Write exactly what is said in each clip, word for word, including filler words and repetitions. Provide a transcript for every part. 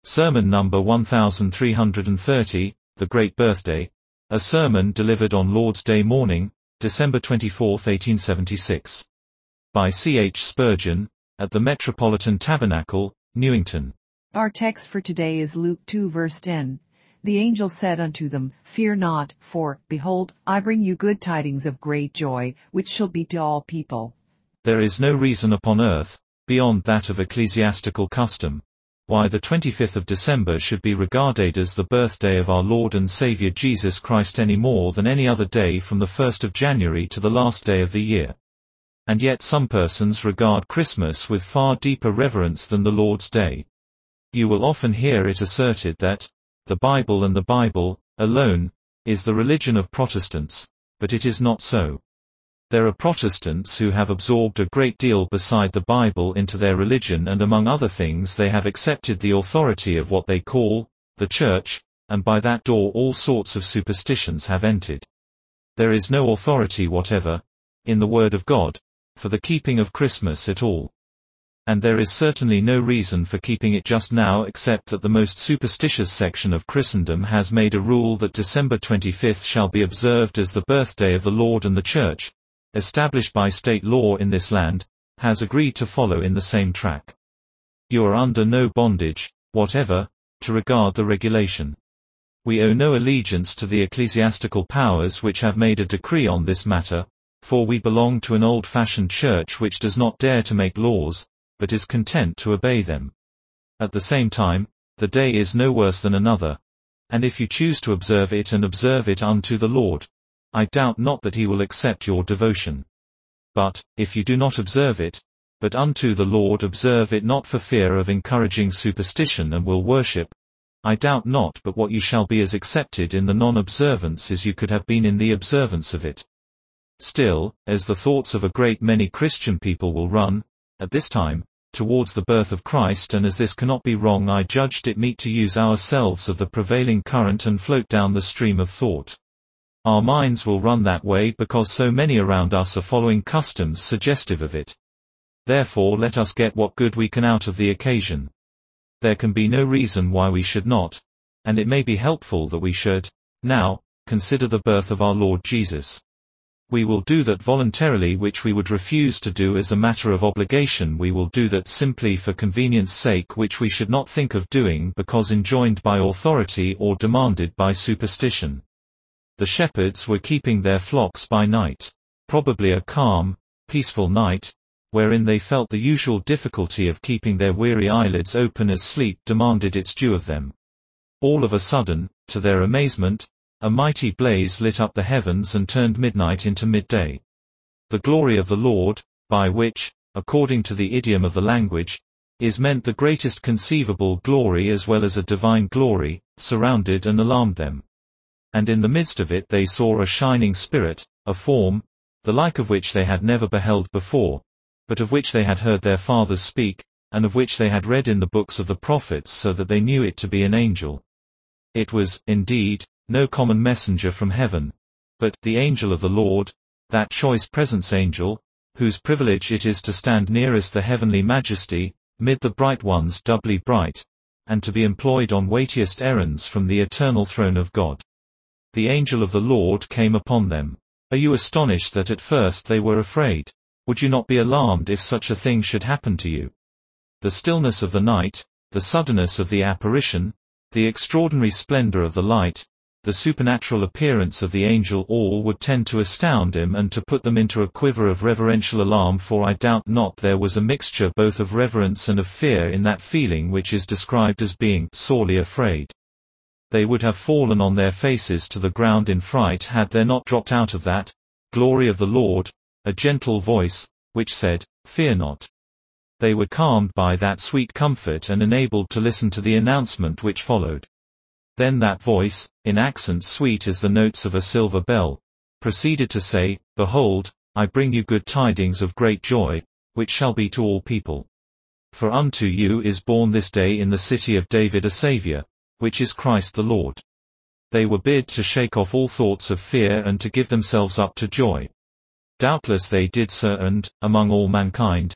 Sermon number one thousand three hundred thirty, The Great Birthday, a sermon delivered on Lord's Day morning, December twenty-fourth, eighteen seventy-six. By C H Spurgeon, at the Metropolitan Tabernacle, Newington. Our text for today is Luke two verse ten. The angel said unto them, Fear not, for, behold, I bring you good tidings of great joy, which shall be to all people. There is no reason upon earth, beyond that of ecclesiastical custom, why the twenty-fifth of December should be regarded as the birthday of our Lord and Saviour Jesus Christ any more than any other day from the first of January to the last day of the year. And yet some persons regard Christmas with far deeper reverence than the Lord's Day. You will often hear it asserted that the Bible and the Bible, alone, is the religion of Protestants, but it is not so. There are Protestants who have absorbed a great deal beside the Bible into their religion, and among other things they have accepted the authority of what they call the Church, and by that door all sorts of superstitions have entered. There is no authority whatever, in the Word of God, for the keeping of Christmas at all. And there is certainly no reason for keeping it just now except that the most superstitious section of Christendom has made a rule that December twenty-fifth shall be observed as the birthday of the Lord, and the Church, established by state law in this land, has agreed to follow in the same track. You are under no bondage, whatever, to regard the regulation. We owe no allegiance to the ecclesiastical powers which have made a decree on this matter, for we belong to an old-fashioned church which does not dare to make laws, but is content to obey them. At the same time, the day is no worse than another, and if you choose to observe it and observe it unto the Lord, I doubt not that he will accept your devotion. But, if you do not observe it, but unto the Lord observe it not for fear of encouraging superstition and will worship, I doubt not but what you shall be as accepted in the non-observance as you could have been in the observance of it. Still, as the thoughts of a great many Christian people will run, at this time, towards the birth of Christ, and as this cannot be wrong, I judged it meet to use ourselves of the prevailing current and float down the stream of thought. Our minds will run that way because so many around us are following customs suggestive of it. Therefore let us get what good we can out of the occasion. There can be no reason why we should not, and it may be helpful that we should, now, consider the birth of our Lord Jesus. We will do that voluntarily which we would refuse to do as a matter of obligation. We will do that simply for convenience sake which we should not think of doing because enjoined by authority or demanded by superstition. The shepherds were keeping their flocks by night. Probably a calm, peaceful night, wherein they felt the usual difficulty of keeping their weary eyelids open as sleep demanded its due of them. All of a sudden, to their amazement, a mighty blaze lit up the heavens and turned midnight into midday. The glory of the Lord, by which, according to the idiom of the language, is meant the greatest conceivable glory as well as a divine glory, surrounded and alarmed them. And in the midst of it they saw a shining spirit, a form, the like of which they had never beheld before, but of which they had heard their fathers speak, and of which they had read in the books of the prophets, so that they knew it to be an angel. It was, indeed, no common messenger from heaven, but the angel of the Lord, that choice presence angel, whose privilege it is to stand nearest the heavenly majesty, mid the bright ones doubly bright, and to be employed on weightiest errands from the eternal throne of God. The angel of the Lord came upon them. Are you astonished that at first they were afraid? Would you not be alarmed if such a thing should happen to you? The stillness of the night, the suddenness of the apparition, the extraordinary splendor of the light, the supernatural appearance of the angel, all would tend to astound him and to put them into a quiver of reverential alarm, for I doubt not there was a mixture both of reverence and of fear in that feeling which is described as being sorely afraid. They would have fallen on their faces to the ground in fright had there not dropped out of that glory of the Lord a gentle voice, which said, Fear not. They were calmed by that sweet comfort and enabled to listen to the announcement which followed. Then that voice, in accents sweet as the notes of a silver bell, proceeded to say, Behold, I bring you good tidings of great joy, which shall be to all people. For unto you is born this day in the city of David a Saviour, which is Christ the Lord. They were bid to shake off all thoughts of fear and to give themselves up to joy. Doubtless they did so, and, among all mankind,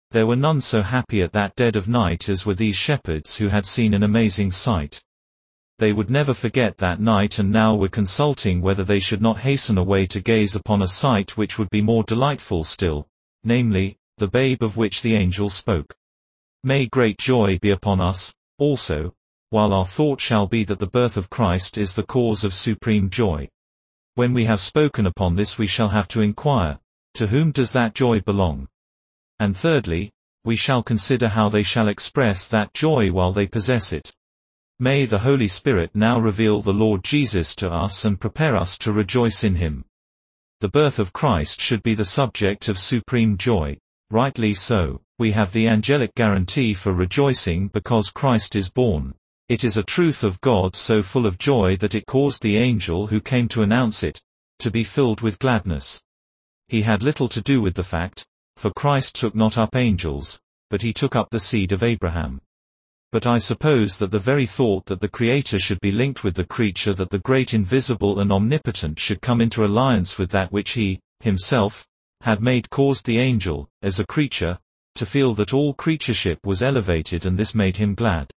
There were none so happy at that dead of night as were these shepherds who had seen an amazing sight. They would never forget that night and now were consulting whether they should not hasten away to gaze upon a sight which would be more delightful still, namely, the babe of which the angel spoke. May great joy be upon us, also, while our thought shall be that the birth of Christ is the cause of supreme joy. When we have spoken upon this we shall have to inquire, to whom does that joy belong? And thirdly, we shall consider how they shall express that joy while they possess it. May the Holy Spirit now reveal the Lord Jesus to us and prepare us to rejoice in Him. The birth of Christ should be the subject of supreme joy. Rightly so. We have the angelic guarantee for rejoicing because Christ is born. It is a truth of God so full of joy that it caused the angel who came to announce it to be filled with gladness. He had little to do with the fact, for Christ took not up angels, but he took up the seed of Abraham. But I suppose that the very thought that the Creator should be linked with the creature, that the great invisible and omnipotent should come into alliance with that which he, himself, had made, caused the angel, as a creature, to feel that all creatureship was elevated, and this made him glad.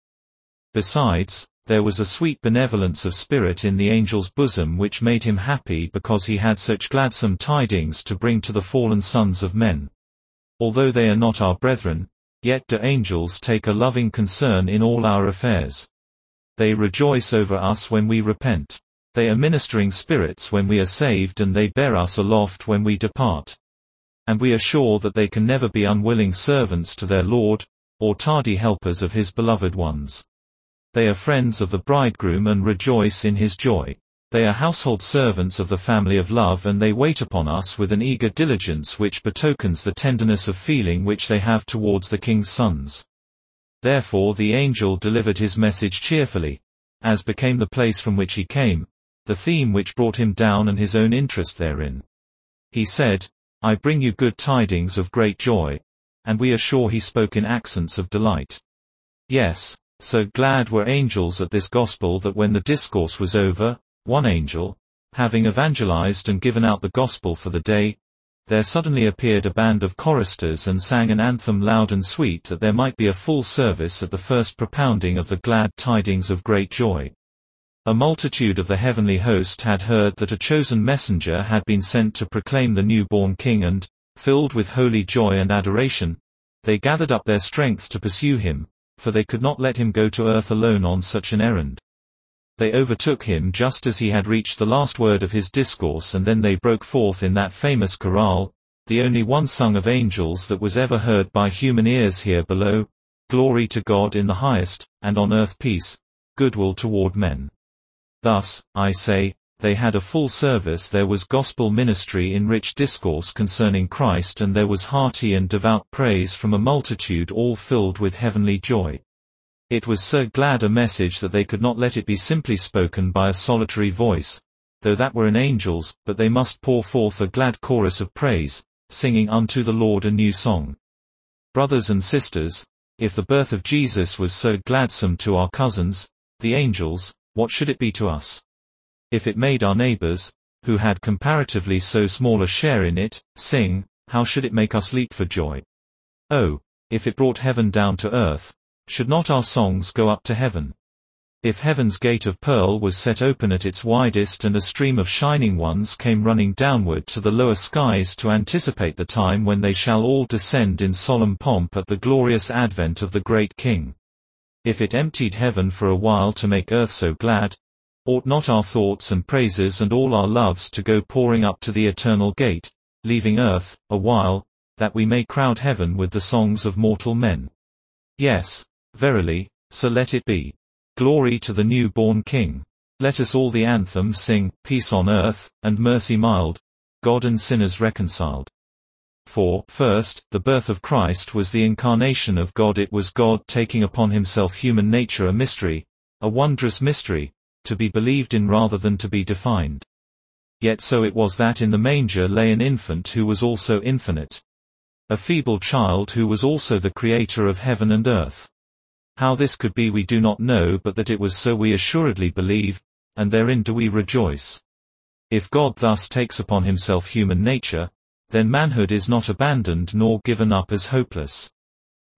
Besides, there was a sweet benevolence of spirit in the angel's bosom which made him happy because he had such gladsome tidings to bring to the fallen sons of men. Although they are not our brethren, yet do angels take a loving concern in all our affairs. They rejoice over us when we repent. They are ministering spirits when we are saved, and they bear us aloft when we depart. And we are sure that they can never be unwilling servants to their Lord, or tardy helpers of His beloved ones. They are friends of the bridegroom and rejoice in his joy. They are household servants of the family of love, and they wait upon us with an eager diligence which betokens the tenderness of feeling which they have towards the king's sons. Therefore the angel delivered his message cheerfully, as became the place from which he came, the theme which brought him down and his own interest therein. He said, "I bring you good tidings of great joy," and we are sure he spoke in accents of delight. Yes, so glad were angels at this gospel that when the discourse was over, one angel, having evangelized and given out the gospel for the day, there suddenly appeared a band of choristers and sang an anthem loud and sweet, that there might be a full service at the first propounding of the glad tidings of great joy. A multitude of the heavenly host had heard that a chosen messenger had been sent to proclaim the newborn King, and, filled with holy joy and adoration, they gathered up their strength to pursue him, for they could not let him go to earth alone on such an errand. They overtook him just as he had reached the last word of his discourse, and then they broke forth in that famous chorale, the only one sung of angels that was ever heard by human ears here below: "Glory to God in the highest, and on earth peace, goodwill toward men." Thus, I say, they had a full service. There was gospel ministry in rich discourse concerning Christ, and there was hearty and devout praise from a multitude all filled with heavenly joy. It was so glad a message that they could not let it be simply spoken by a solitary voice, though that were an angel's, but they must pour forth a glad chorus of praise, singing unto the Lord a new song. Brothers and sisters, if the birth of Jesus was so gladsome to our cousins, the angels, what should it be to us? If it made our neighbors, who had comparatively so small a share in it, sing, how should it make us leap for joy? Oh, if it brought heaven down to earth, should not our songs go up to heaven? If heaven's gate of pearl was set open at its widest, and a stream of shining ones came running downward to the lower skies to anticipate the time when they shall all descend in solemn pomp at the glorious advent of the great King. If it emptied heaven for a while to make earth so glad, ought not our thoughts and praises and all our loves to go pouring up to the eternal gate, leaving earth, a while, that we may crowd heaven with the songs of mortal men? Yes, verily, so let it be. Glory to the new-born King. Let us all the anthem sing, peace on earth, and mercy mild, God and sinners reconciled. For, first, the birth of Christ was the incarnation of God. It was God taking upon himself human nature, a mystery, a wondrous mystery, to be believed in rather than to be defined. Yet so it was that in the manger lay an infant who was also infinite. A feeble child who was also the creator of heaven and earth. How this could be we do not know, but that it was so we assuredly believe, and therein do we rejoice. If God thus takes upon himself human nature, then manhood is not abandoned nor given up as hopeless.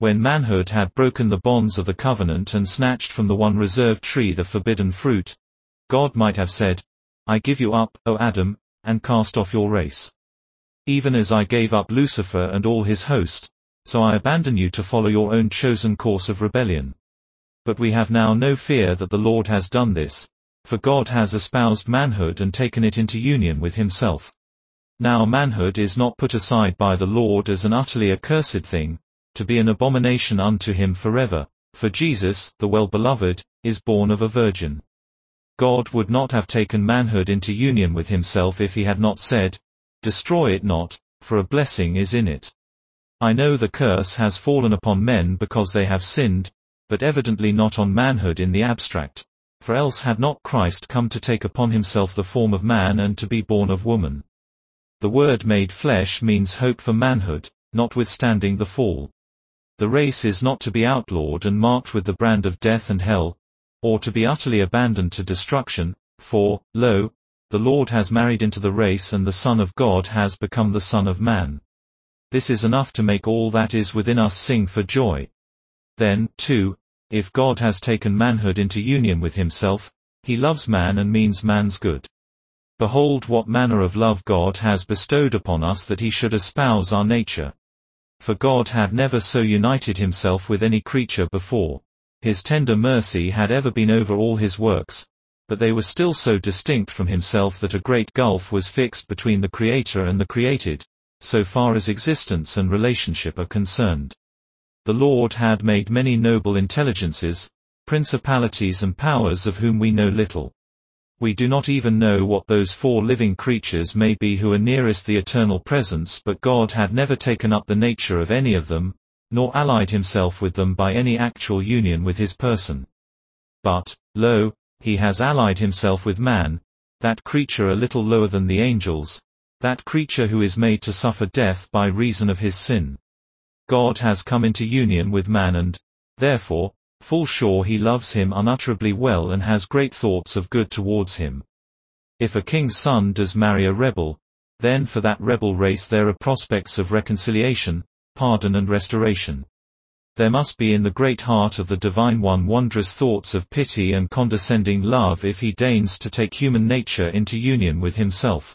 When manhood had broken the bonds of the covenant and snatched from the one reserved tree the forbidden fruit, God might have said, "I give you up, O Adam, and cast off your race. Even as I gave up Lucifer and all his host, so I abandon you to follow your own chosen course of rebellion." But we have now no fear that the Lord has done this, for God has espoused manhood and taken it into union with himself. Now manhood is not put aside by the Lord as an utterly accursed thing, to be an abomination unto him forever, for Jesus, the well-beloved, is born of a virgin. God would not have taken manhood into union with himself if he had not said, "Destroy it not, for a blessing is in it." I know the curse has fallen upon men because they have sinned, but evidently not on manhood in the abstract, for else had not Christ come to take upon himself the form of man and to be born of woman. The word made flesh means hope for manhood, notwithstanding the fall. The race is not to be outlawed and marked with the brand of death and hell, or to be utterly abandoned to destruction, for, lo, the Lord has married into the race and the Son of God has become the Son of Man. This is enough to make all that is within us sing for joy. Then, too, if God has taken manhood into union with himself, he loves man and means man's good. Behold what manner of love God has bestowed upon us that he should espouse our nature. For God had never so united himself with any creature before. His tender mercy had ever been over all his works, but they were still so distinct from himself that a great gulf was fixed between the Creator and the created, so far as existence and relationship are concerned. The Lord had made many noble intelligences, principalities and powers of whom we know little. We do not even know what those four living creatures may be who are nearest the eternal presence, but God had never taken up the nature of any of them, nor allied himself with them by any actual union with his person. But, lo, he has allied himself with man, that creature a little lower than the angels, that creature who is made to suffer death by reason of his sin. God has come into union with man and, therefore, full sure he loves him unutterably well and has great thoughts of good towards him. If a king's son does marry a rebel, then for that rebel race there are prospects of reconciliation, pardon and restoration. There must be in the great heart of the Divine One wondrous thoughts of pity and condescending love if he deigns to take human nature into union with himself.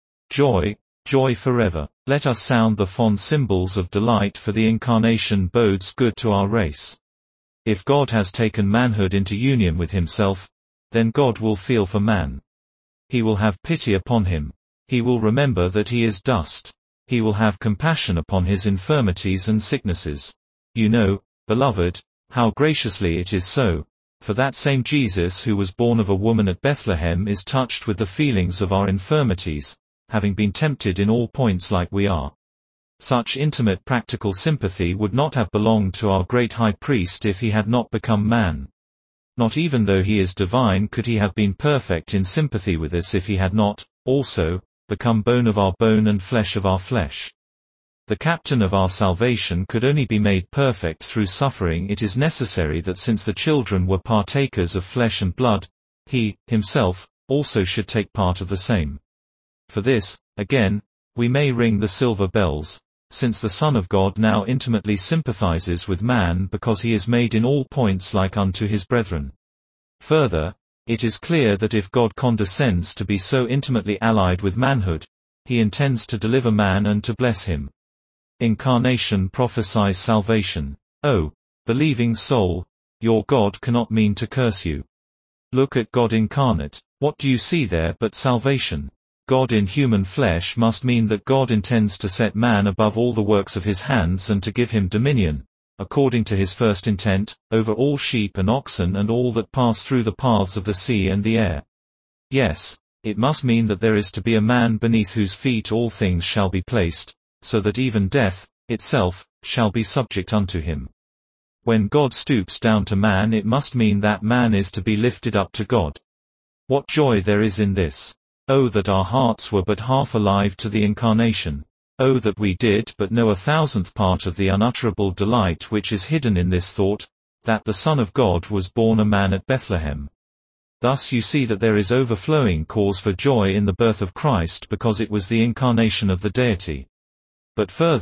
Joy, joy forever. Let us sound the fond cymbals of delight, for the incarnation bodes good to our race. If God has taken manhood into union with himself, then God will feel for man. He will have pity upon him. He will remember that he is dust. He will have compassion upon his infirmities and sicknesses. You know, beloved, how graciously it is so, for that same Jesus who was born of a woman at Bethlehem is touched with the feelings of our infirmities, having been tempted in all points like we are. Such intimate practical sympathy would not have belonged to our great high priest if he had not become man. Not even though he is divine could he have been perfect in sympathy with us if he had not, also, become bone of our bone and flesh of our flesh. The captain of our salvation could only be made perfect through suffering. It is necessary that since the children were partakers of flesh and blood, he, himself, also should take part of the same. For this, again, we may ring the silver bells, since the Son of God now intimately sympathizes with man because he is made in all points like unto his brethren. Further, it is clear that if God condescends to be so intimately allied with manhood, he intends to deliver man and to bless him. Incarnation prophesies salvation. O believing soul, your God cannot mean to curse you. Look at God incarnate. What do you see there but salvation? God in human flesh must mean that God intends to set man above all the works of his hands and to give him dominion, according to his first intent, over all sheep and oxen and all that pass through the paths of the sea and the air. Yes, it must mean that there is to be a man beneath whose feet all things shall be placed, so that even death, itself, shall be subject unto him. When God stoops down to man, it must mean that man is to be lifted up to God. What joy there is in this! Oh, that our hearts were but half alive to the incarnation. Oh, that we did but know a thousandth part of the unutterable delight which is hidden in this thought, that the Son of God was born a man at Bethlehem. Thus you see that there is overflowing cause for joy in the birth of Christ because it was the incarnation of the deity. But further,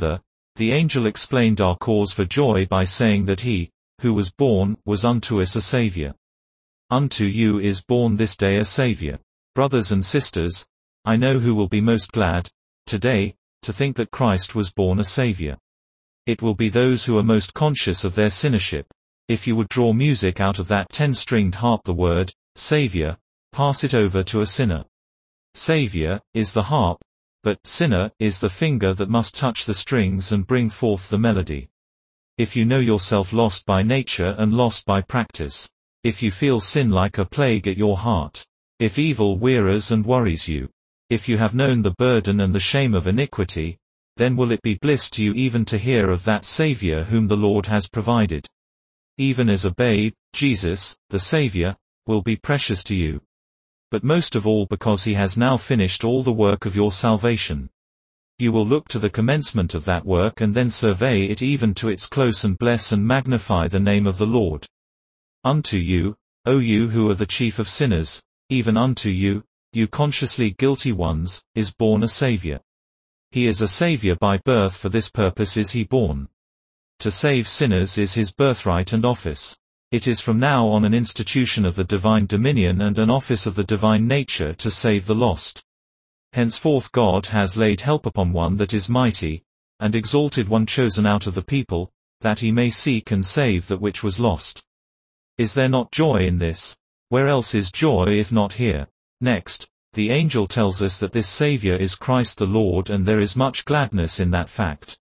The angel explained our cause for joy by saying that he, who was born, was unto us a Savior. Unto you is born this day a Savior. Brothers and sisters, I know who will be most glad, today, to think that Christ was born a Savior. It will be those who are most conscious of their sinnership. If you would draw music out of that ten-stringed harp, the word, Savior, pass it over to a sinner. Savior is the harp, but sinner is the finger that must touch the strings and bring forth the melody. If you know yourself lost by nature and lost by practice, if you feel sin like a plague at your heart, if evil wearies and worries you, if you have known the burden and the shame of iniquity, then will it be bliss to you even to hear of that Savior whom the Lord has provided. Even as a babe, Jesus, the Savior, will be precious to you. But most of all because he has now finished all the work of your salvation. You will look to the commencement of that work and then survey it even to its close and bless and magnify the name of the Lord. Unto you, O you who are the chief of sinners, even unto you, you consciously guilty ones, is born a Savior. He is a Savior by birth, for this purpose is he born. To save sinners is his birthright and office. It is from now on an institution of the divine dominion and an office of the divine nature to save the lost. Henceforth God has laid help upon one that is mighty, and exalted one chosen out of the people, that he may seek and save that which was lost. Is there not joy in this? Where else is joy if not here? Next, the angel tells us that this Savior is Christ the Lord, and there is much gladness in that fact.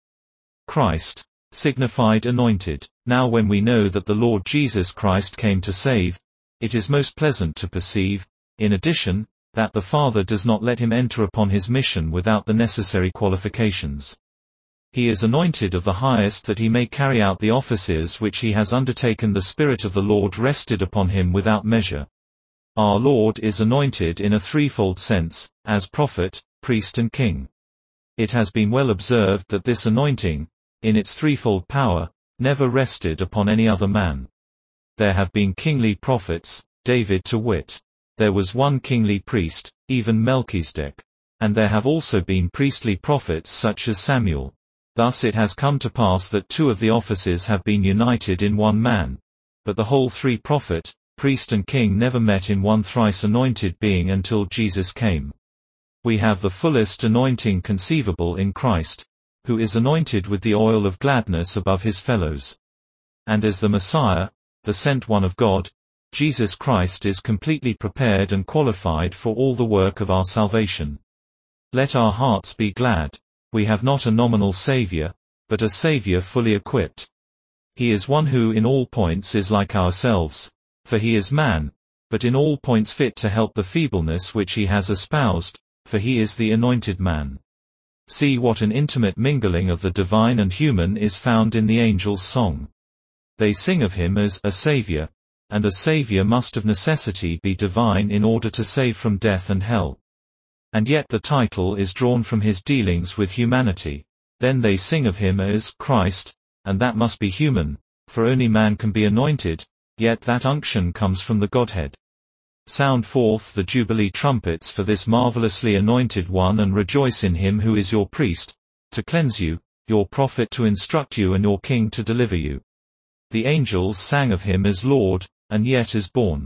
Christ signified anointed. Now when we know that the Lord Jesus Christ came to save, it is most pleasant to perceive, in addition, that the Father does not let him enter upon his mission without the necessary qualifications. He is anointed of the highest that he may carry out the offices which he has undertaken. The Spirit of the Lord rested upon him without measure. Our Lord is anointed in a threefold sense, as prophet, priest and king. It has been well observed that this anointing, in its threefold power, never rested upon any other man. There have been kingly prophets, David to wit. There was one kingly priest, even Melchizedek. And there have also been priestly prophets such as Samuel. Thus it has come to pass that two of the offices have been united in one man. But the whole three prophet, priest and king never met in one thrice anointed being until Jesus came. We have the fullest anointing conceivable in Christ, who is anointed with the oil of gladness above his fellows. And as the Messiah, the sent one of God, Jesus Christ is completely prepared and qualified for all the work of our salvation. Let our hearts be glad. We have not a nominal Savior, but a Savior fully equipped. He is one who in all points is like ourselves, for he is man, but in all points fit to help the feebleness which he has espoused, for he is the anointed man. See what an intimate mingling of the divine and human is found in the angels' song. They sing of him as a Savior, and a Savior must of necessity be divine in order to save from death and hell. And yet the title is drawn from his dealings with humanity. Then they sing of him as Christ, and that must be human, for only man can be anointed, yet that unction comes from the Godhead. Sound forth the jubilee trumpets for this marvelously anointed one, and rejoice in him who is your priest, to cleanse you, your prophet to instruct you, and your king to deliver you. The angels sang of him as Lord, and yet as born.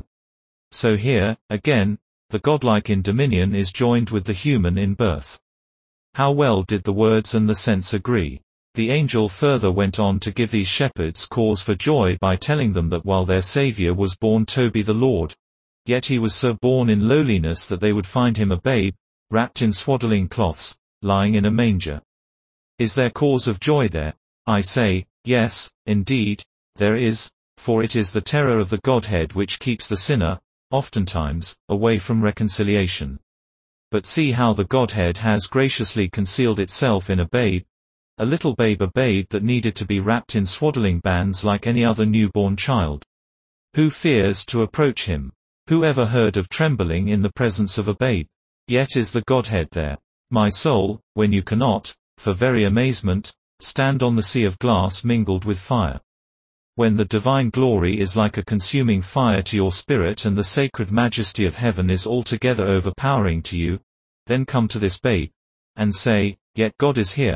So here, again, the godlike in dominion is joined with the human in birth. How well did the words and the sense agree? The angel further went on to give these shepherds cause for joy by telling them that while their Savior was born to be the Lord, yet he was so born in lowliness that they would find him a babe, wrapped in swaddling cloths, lying in a manger. Is there cause of joy there? I say, yes, indeed, there is, for it is the terror of the Godhead which keeps the sinner, oftentimes, away from reconciliation. But see how the Godhead has graciously concealed itself in a babe, a little babe, a babe that needed to be wrapped in swaddling bands like any other newborn child. Who fears to approach him? Who ever heard of trembling in the presence of a babe? Yet is the Godhead there. My soul, when you cannot, for very amazement, stand on the sea of glass mingled with fire. When the divine glory is like a consuming fire to your spirit and the sacred majesty of heaven is altogether overpowering to you, then come to this babe, and say, yet God is here.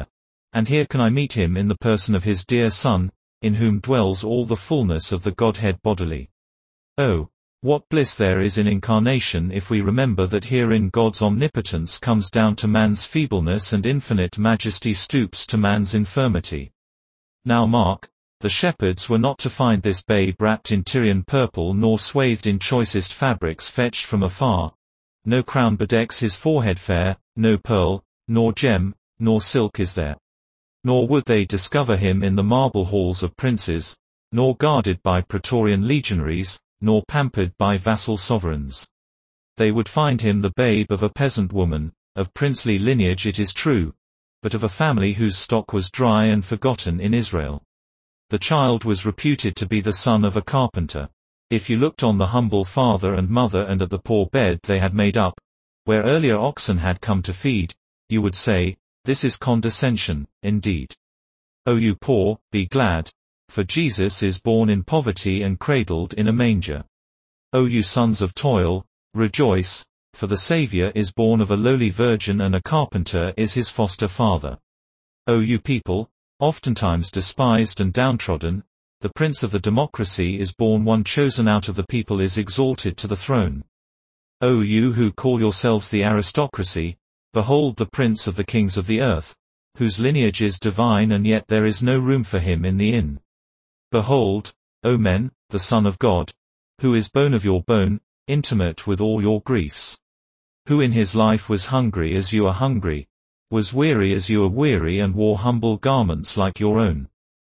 and here can I meet him in the person of his dear Son, in whom dwells all the fullness of the Godhead bodily. Oh, what bliss there is in incarnation if we remember that herein God's omnipotence comes down to man's feebleness and infinite majesty stoops to man's infirmity. Now mark, the shepherds were not to find this babe wrapped in Tyrian purple nor swathed in choicest fabrics fetched from afar. No crown bedecks his forehead fair, no pearl, nor gem, nor silk is there. Nor would they discover him in the marble halls of princes, nor guarded by praetorian legionaries, nor pampered by vassal sovereigns. They would find him the babe of a peasant woman, of princely lineage it is true, but of a family whose stock was dry and forgotten in Israel. The child was reputed to be the son of a carpenter. If you looked on the humble father and mother and at the poor bed they had made up, where earlier oxen had come to feed, you would say, this is condescension, indeed. O you poor, be glad, for Jesus is born in poverty and cradled in a manger. O you sons of toil, rejoice, for the Saviour is born of a lowly virgin and a carpenter is his foster father. O you people, oftentimes despised and downtrodden, the Prince of the democracy is born, one chosen out of the people is exalted to the throne. O you who call yourselves the aristocracy, behold the Prince of the kings of the earth, whose lineage is divine and yet there is no room for him in the inn. Behold, O men, the Son of God, who is bone of your bone, intimate with all your griefs. Who in his life was hungry as you are hungry, was weary as you are weary and wore humble garments like your own.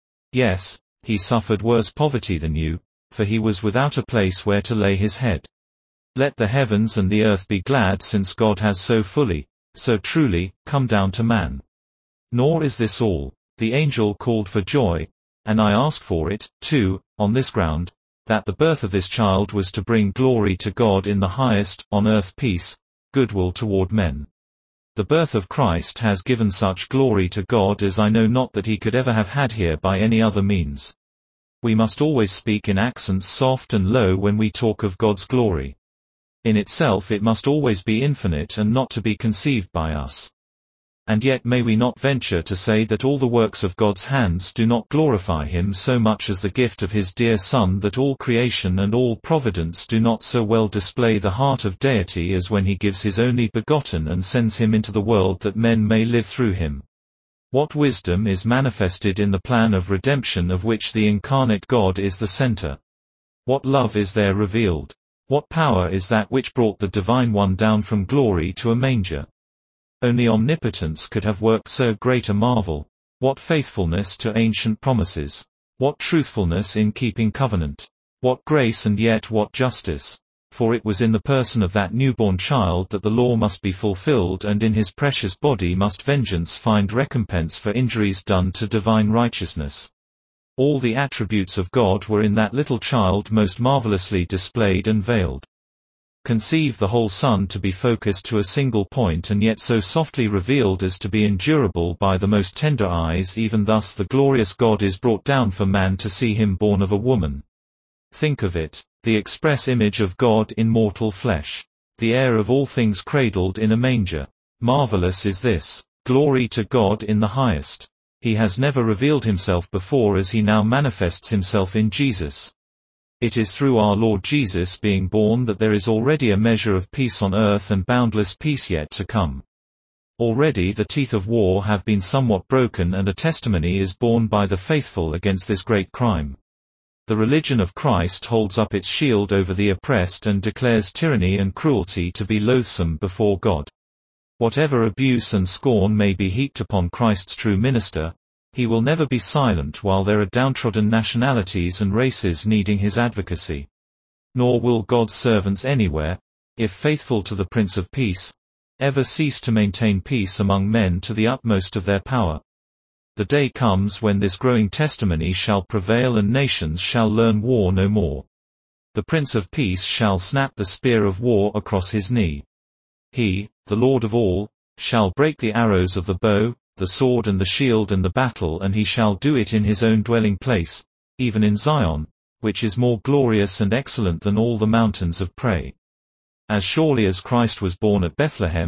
Yes, he suffered worse poverty than you, for he was without a place where to lay his head. Let the heavens and the earth be glad since God has so fully, so truly, come down to man. Nor is this all. The angel called for joy, and I ask for it, too, on this ground, that the birth of this child was to bring glory to God in the highest, on earth peace, goodwill toward men. The birth of Christ has given such glory to God as I know not that he could ever have had here by any other means. We must always speak in accents soft and low when we talk of God's glory. In itself it must always be infinite and not to be conceived by us. And yet may we not venture to say that all the works of God's hands do not glorify him so much as the gift of his dear Son, that all creation and all providence do not so well display the heart of deity as when he gives his only begotten and sends him into the world that men may live through him. What wisdom is manifested in the plan of redemption of which the incarnate God is the center? What love is there revealed? What power is that which brought the Divine One down from glory to a manger? Only omnipotence could have worked so great a marvel. What faithfulness to ancient promises! What truthfulness in keeping covenant! What grace and yet what justice! For it was in the person of that newborn child that the law must be fulfilled, and in his precious body must vengeance find recompense for injuries done to divine righteousness. All the attributes of God were in that little child most marvelously displayed and veiled. Conceive the whole Son to be focused to a single point and yet so softly revealed as to be endurable by the most tender eyes. Even thus the glorious God is brought down for man to see him born of a woman. Think of it, the express image of God in mortal flesh. The heir of all things cradled in a manger. Marvelous is this. Glory to God in the highest. He has never revealed himself before as he now manifests himself in Jesus. It is through our Lord Jesus being born that there is already a measure of peace on earth and boundless peace yet to come. Already the teeth of war have been somewhat broken and a testimony is borne by the faithful against this great crime. The religion of Christ holds up its shield over the oppressed and declares tyranny and cruelty to be loathsome before God. Whatever abuse and scorn may be heaped upon Christ's true minister, he will never be silent while there are downtrodden nationalities and races needing his advocacy. Nor will God's servants anywhere, if faithful to the Prince of Peace, ever cease to maintain peace among men to the utmost of their power. The day comes when this growing testimony shall prevail and nations shall learn war no more. The Prince of Peace shall snap the spear of war across his knee. He, the Lord of all, shall break the arrows of the bow, the sword and the shield and the battle, and he shall do it in his own dwelling place, even in Zion, which is more glorious and excellent than all the mountains of prey. As surely as Christ was born at Bethlehem,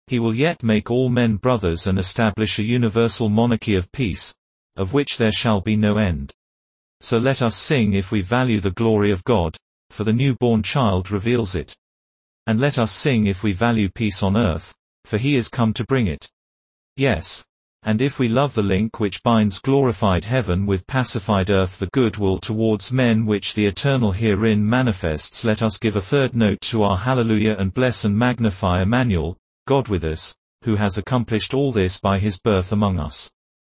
He will yet make all men brothers and establish a universal monarchy of peace, of which there shall be no end. So let us sing if we value the glory of God, for the newborn child reveals it. And let us sing if we value peace on earth, for he is come to bring it. Yes. And if we love the link which binds glorified heaven with pacified earth, the good will towards men which the eternal herein manifests, let us give a third note to our hallelujah and bless and magnify Emmanuel, God with us, who has accomplished all this by his birth among us.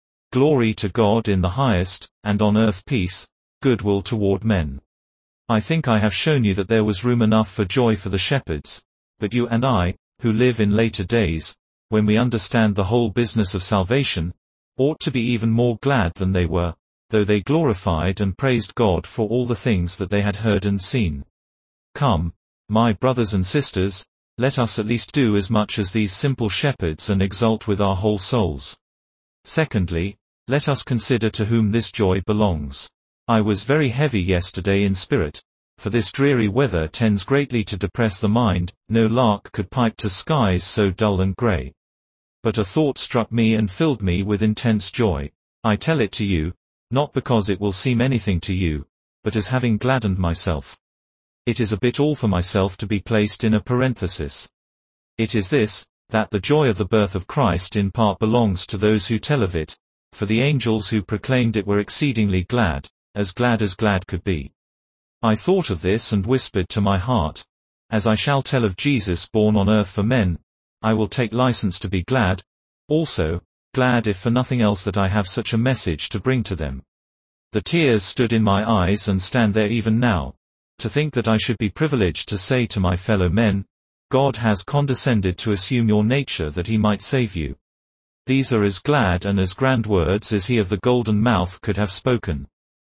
Glory to God in the highest, and on earth peace, goodwill toward men. I think I have shown you that there was room enough for joy for the shepherds, but you and I, who live in later days, when we understand the whole business of salvation, ought to be even more glad than they were, though they glorified and praised God for all the things that they had heard and seen. Come, my brothers and sisters, let us at least do as much as these simple shepherds and exult with our whole souls. Secondly, let us consider to whom this joy belongs. I was very heavy yesterday in spirit, for this dreary weather tends greatly to depress the mind. No lark could pipe to skies so dull and grey. But a thought struck me and filled me with intense joy. I tell it to you, not because it will seem anything to you, but as having gladdened myself. It is a bit all for myself to be placed in a parenthesis. It is this, that the joy of the birth of Christ in part belongs to those who tell of it, for the angels who proclaimed it were exceedingly glad, as glad as glad could be. I thought of this and whispered to my heart, as I shall tell of Jesus born on earth for men, I will take license to be glad, also, glad if for nothing else that I have such a message to bring to them. The tears stood in my eyes and stand there even now. To think that I should be privileged to say to my fellow men, God has condescended to assume your nature that he might save you. These are as glad and as grand words as he of the golden mouth could have spoken.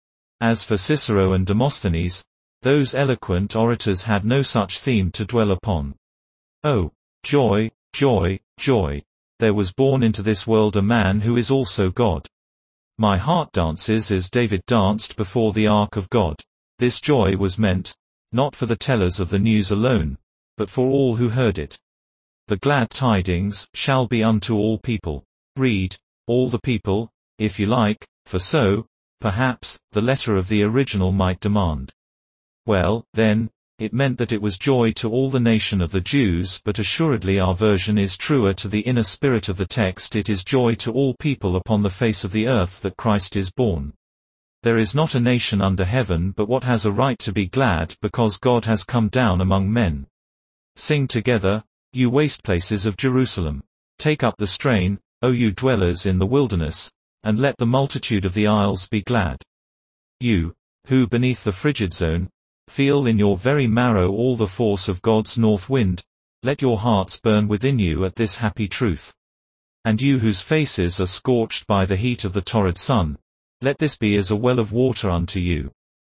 As for Cicero and Demosthenes, those eloquent orators had no such theme to dwell upon. Oh, joy, joy, joy! There was born into this world a man who is also God. My heart dances as David danced before the ark of God. This joy was meant, not for the tellers of the news alone, but for all who heard it. The glad tidings shall be unto all people. Read, all the people, if you like, for so, perhaps, the letter of the original might demand. Well, then, it meant that it was joy to all the nation of the Jews, but assuredly our version is truer to the inner spirit of the text. It is joy to all people upon the face of the earth that Christ is born. There is not a nation under heaven but what has a right to be glad because God has come down among men. Sing together, you waste places of Jerusalem. Take up the strain, O you dwellers in the wilderness, and let the multitude of the isles be glad. You, who beneath the frigid zone, feel in your very marrow all the force of God's north wind, let your hearts burn within you at this happy truth. And you whose faces are scorched by the heat of the torrid sun, let this be as a well of water unto you.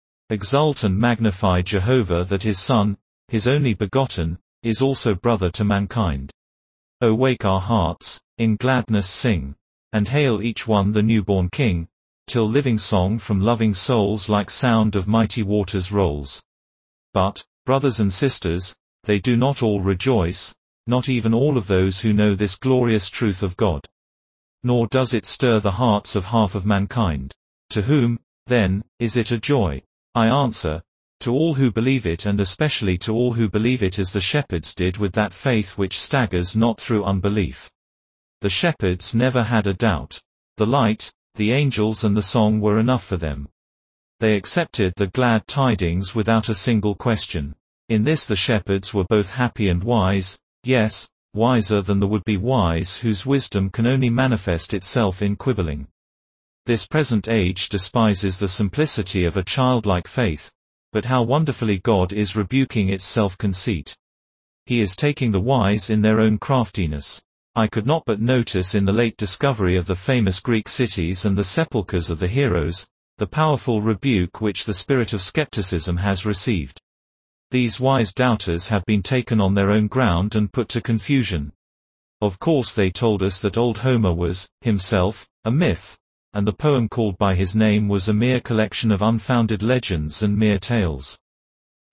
Exult and magnify Jehovah that his Son, his only begotten, is also brother to mankind. O wake our hearts, in gladness sing, and hail each one the newborn King, till living song from loving souls like sound of mighty waters rolls. But, brothers and sisters, they do not all rejoice, not even all of those who know this glorious truth of God. Nor does it stir the hearts of half of mankind. To whom, then, is it a joy? I answer, to all who believe it, and especially to all who believe it as the shepherds did, with that faith which staggers not through unbelief. The shepherds never had a doubt. The light, the angels and the song were enough for them. They accepted the glad tidings without a single question. In this the shepherds were both happy and wise, yes, wiser than the would-be wise whose wisdom can only manifest itself in quibbling. This present age despises the simplicity of a childlike faith, but how wonderfully God is rebuking its self-conceit. He is taking the wise in their own craftiness. I could not but notice in the late discovery of the famous Greek cities and the sepulchres of the heroes, the powerful rebuke which the spirit of skepticism has received. These wise doubters have been taken on their own ground and put to confusion. Of course they told us that old Homer was, himself, a myth, and the poem called by his name was a mere collection of unfounded legends and mere tales.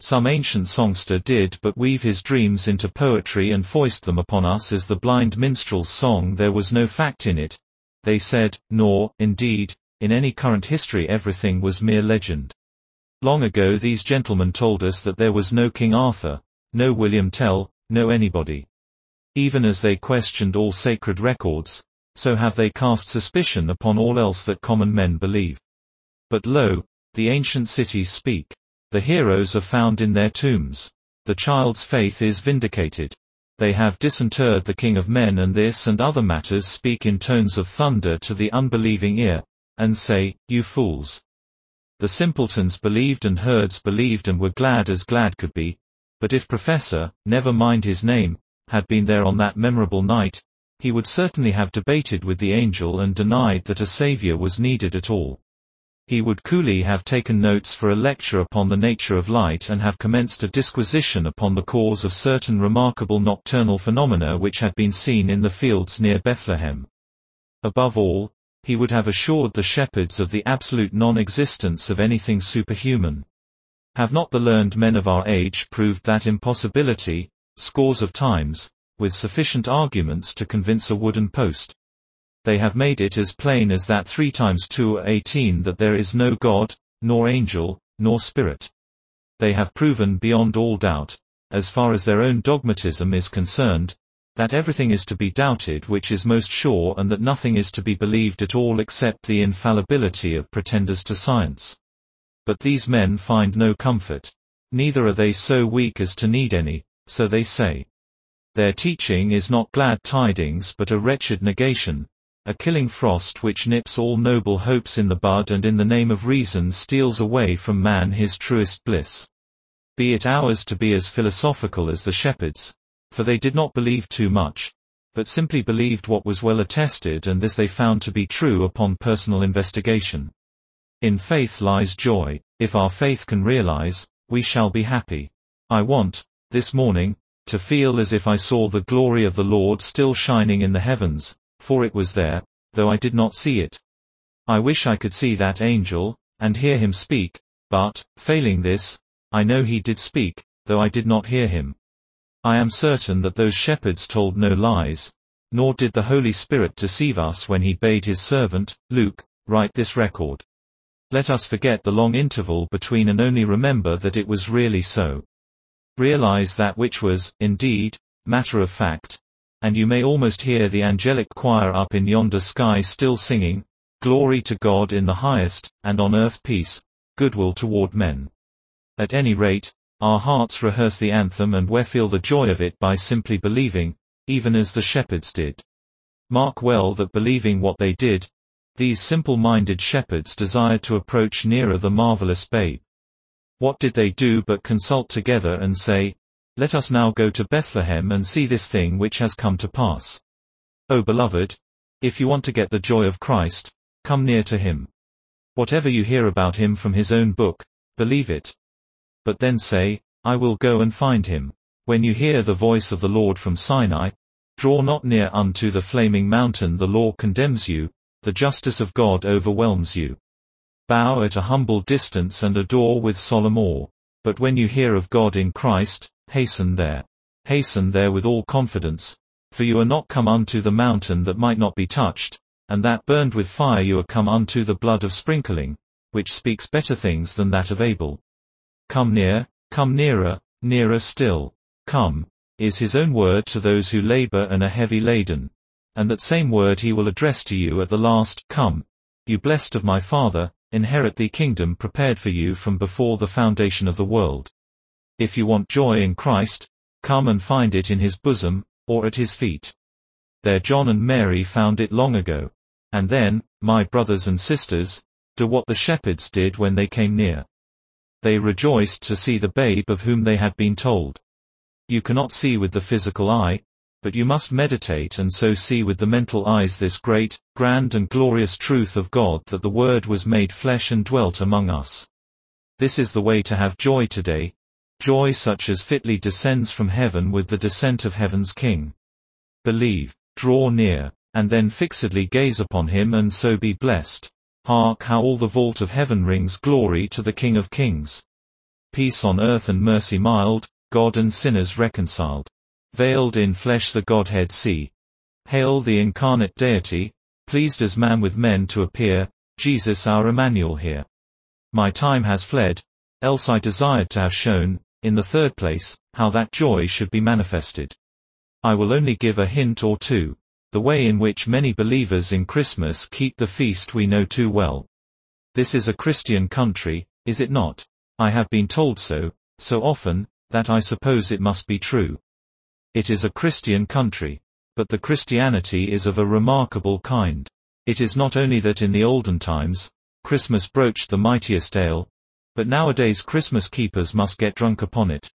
Some ancient songster did but weave his dreams into poetry and foist them upon us as the blind minstrel's song. There was no fact in it, they said, nor, indeed, in any current history. Everything was mere legend. Long ago these gentlemen told us that there was no King Arthur, no William Tell, no anybody. Even as they questioned all sacred records, so have they cast suspicion upon all else that common men believe. But lo, the ancient cities speak. The heroes are found in their tombs. The child's faith is vindicated. They have disinterred the King of men, and this and other matters speak in tones of thunder to the unbelieving ear, and say, "You fools." The simpletons believed and herds believed and were glad as glad could be, but if Professor, never mind his name, had been there on that memorable night, he would certainly have debated with the angel and denied that a savior was needed at all. He would coolly have taken notes for a lecture upon the nature of light and have commenced a disquisition upon the cause of certain remarkable nocturnal phenomena which had been seen in the fields near Bethlehem. Above all, he would have assured the shepherds of the absolute non-existence of anything superhuman. Have not the learned men of our age proved that impossibility, scores of times, with sufficient arguments to convince a wooden post? They have made it as plain as that three times two are eighteen that there is no God, nor angel, nor spirit. They have proven beyond all doubt, as far as their own dogmatism is concerned, that everything is to be doubted which is most sure, and that nothing is to be believed at all except the infallibility of pretenders to science. But these men find no comfort. Neither are they so weak as to need any, so they say. Their teaching is not glad tidings but a wretched negation, a killing frost which nips all noble hopes in the bud and in the name of reason steals away from man his truest bliss. Be it ours to be as philosophical as the shepherds, for they did not believe too much, but simply believed what was well attested, and this they found to be true upon personal investigation. In faith lies joy. If our faith can realize, we shall be happy. I want, this morning, to feel as if I saw the glory of the Lord still shining in the heavens, for it was there, though I did not see it. I wish I could see that angel, and hear him speak, but, failing this, I know he did speak, though I did not hear him. I am certain that those shepherds told no lies, nor did the Holy Spirit deceive us when he bade his servant, Luke, write this record. Let us forget the long interval between and only remember that it was really so. Realize that which was, indeed, matter of fact, and you may almost hear the angelic choir up in yonder sky still singing, "Glory to God in the highest, and on earth peace, goodwill toward men." At any rate, our hearts rehearse the anthem and we feel the joy of it by simply believing, even as the shepherds did. Mark well that believing what they did, these simple-minded shepherds desired to approach nearer the marvelous babe. What did they do but consult together and say, "Let us now go to Bethlehem and see this thing which has come to pass." O beloved, if you want to get the joy of Christ, come near to him. Whatever you hear about him from his own book, believe it. But then say, "I will go and find him." When you hear the voice of the Lord from Sinai, draw not near unto the flaming mountain. The law condemns you, the justice of God overwhelms you. Bow at a humble distance and adore with solemn awe. But when you hear of God in Christ, hasten there. Hasten there with all confidence, for you are not come unto the mountain that might not be touched, and that burned with fire. You are come unto the blood of sprinkling, which speaks better things than that of Abel. Come near, come nearer, nearer still. Come, is his own word to those who labor and are heavy laden. And that same word he will address to you at the last. Come, you blessed of my Father, inherit the kingdom prepared for you from before the foundation of the world. If you want joy in Christ, come and find it in his bosom, or at his feet. There John and Mary found it long ago. And then, my brothers and sisters, do what the shepherds did when they came near. They rejoiced to see the babe of whom they had been told. You cannot see with the physical eye, but you must meditate and so see with the mental eyes this great, grand and glorious truth of God, that the Word was made flesh and dwelt among us. This is the way to have joy today, joy such as fitly descends from heaven with the descent of heaven's King. Believe, draw near, and then fixedly gaze upon him and so be blessed. Hark how all the vault of heaven rings glory to the King of Kings. peace on earth and mercy mild, God and sinners reconciled. Veiled in flesh the Godhead see. Hail the incarnate deity, pleased as man with men to appear, Jesus our Emmanuel here. My time has fled, else I desired to have shown, in the third place, how that joy should be manifested. I will only give a hint or two, the way in which many believers in Christmas keep the feast we know too well. This is a Christian country, is it not? I have been told so, so often, that I suppose it must be true. It is a Christian country. But the Christianity is of a remarkable kind. It is not only that in the olden times, Christmas broached the mightiest ale, but nowadays Christmas keepers must get drunk upon it.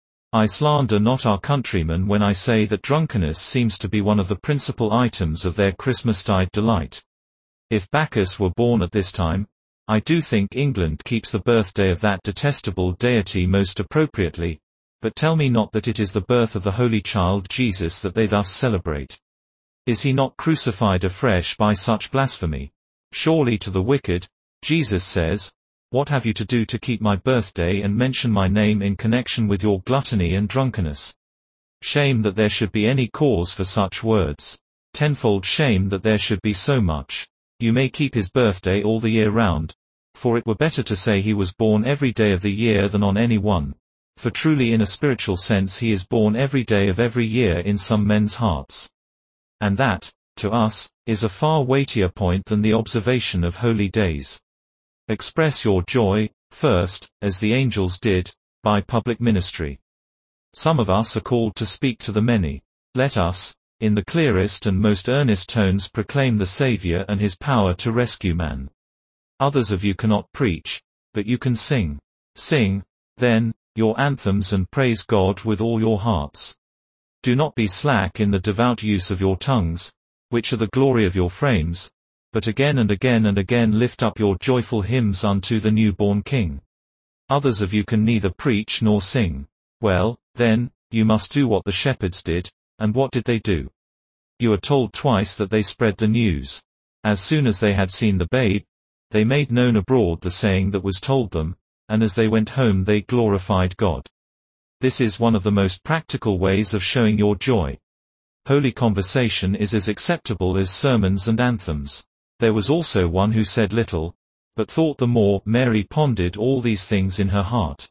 I slander not our countrymen when I say that drunkenness seems to be one of the principal items of their Christmastide delight. If Bacchus were born at this time, I do think England keeps the birthday of that detestable deity most appropriately, but tell me not that it is the birth of the Holy Child Jesus that they thus celebrate. Is he not crucified afresh by such blasphemy? Surely to the wicked, Jesus says, "What have you to do to keep my birthday and mention my name in connection with your gluttony and drunkenness?" Shame that there should be any cause for such words. Tenfold shame that there should be so much. You may keep his birthday all the year round, for it were better to say he was born every day of the year than on any one. For truly in a spiritual sense he is born every day of every year in some men's hearts. And that, to us, is a far weightier point than the observation of holy days. Express your joy, first, as the angels did, by public ministry. Some of us are called to speak to the many. Let us, in the clearest and most earnest tones, proclaim the Savior and his power to rescue man. Others of you cannot preach, but you can sing. Sing, then, your anthems and praise God with all your hearts. Do not be slack in the devout use of your tongues, which are the glory of your frames, but again and again and again lift up your joyful hymns unto the newborn King. Others of you can neither preach nor sing. Well, then, you must do what the shepherds did, and what did they do? You are told twice that they spread the news. As soon as they had seen the babe, they made known abroad the saying that was told them, and as they went home they glorified God. This is one of the most practical ways of showing your joy. Holy conversation is as acceptable as sermons and anthems. There was also one who said little, but thought the more. Mary pondered all these things in her heart.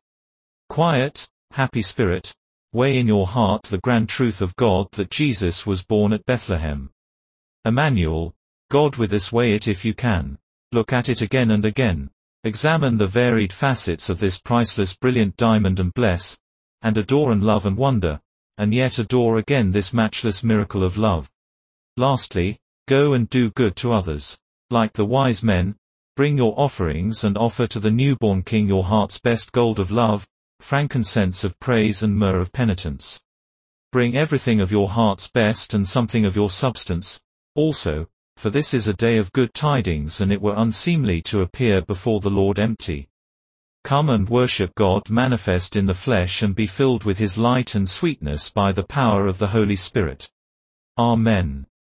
Quiet, happy spirit, weigh in your heart the grand truth of God that Jesus was born at Bethlehem. Emmanuel, God with us, weigh it if you can. Look at it again and again. Examine the varied facets of this priceless brilliant diamond and bless, and adore and love and wonder, and yet adore again this matchless miracle of love. Lastly, go and do good to others. Like the wise men, bring your offerings and offer to the newborn King your heart's best gold of love, frankincense of praise and myrrh of penitence. Bring everything of your heart's best and something of your substance, also, for this is a day of good tidings, and it were unseemly to appear before the Lord empty. Come and worship God manifest in the flesh and be filled with his light and sweetness by the power of the Holy Spirit. Amen.